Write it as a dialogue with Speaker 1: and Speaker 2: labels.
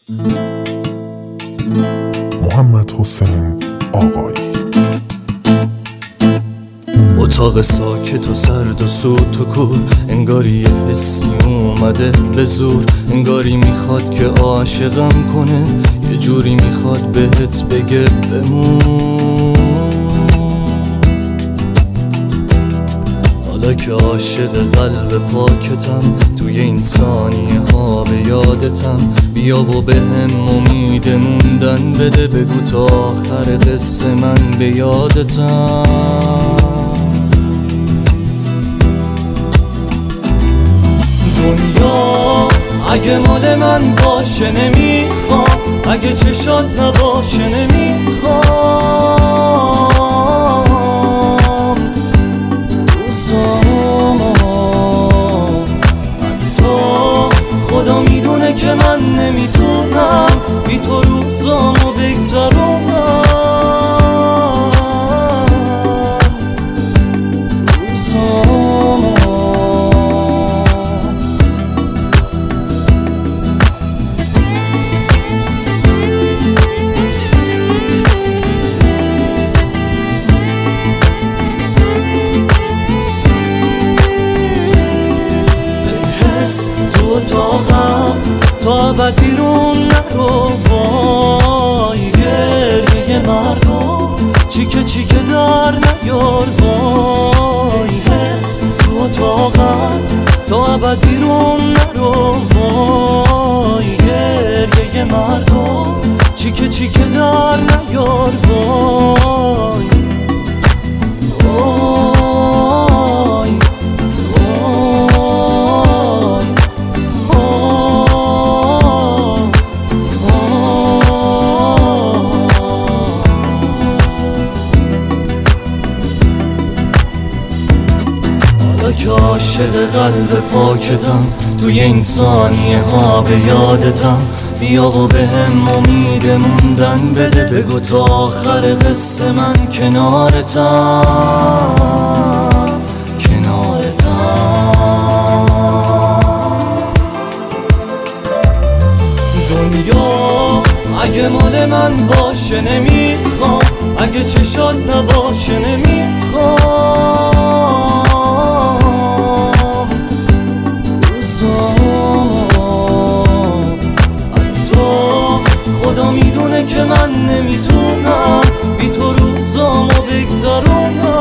Speaker 1: محمد حسین آقایی.
Speaker 2: اتاق ساکت و سرد و سوت و کور، انگاری یه حسی اومده به زور، انگاری میخواد که عاشقم کنه، یه جوری میخواد بهت بگه بمون. حالا که عاشق قلب پاکتم، توی این ثانیه ها به یادتم، بیا و به هم امید موندن بده، بگو تا آخر قصه من به یادتم. دنیا اگه مال من باشه نمیخوام، اگه چشات نباشه نمیخوام، روزامو حتی خدا میدونه که من نمیتونم بی تو روزامو بگذرونم. اتاقم تا ابد بیرون نرو، وای گریه مردم چیکه چیکه در نیار، وای حس تو اتاقم تا ابد بیرون نرو، وای گریه مردم چیکه چیکه در نیار، وای که عاشق قلب پاکتم، توی این ثانیه ها به یادتم، بیا و به هم امید موندن بده، بگو تا آخر قصه من کنارتم، کنارتم. دنیا اگه مال من باشه نمیخوام، اگه چشات نباشه نمیخوام، خدا میدونه که من نمیتونم بی تو روزامو بگذرونم.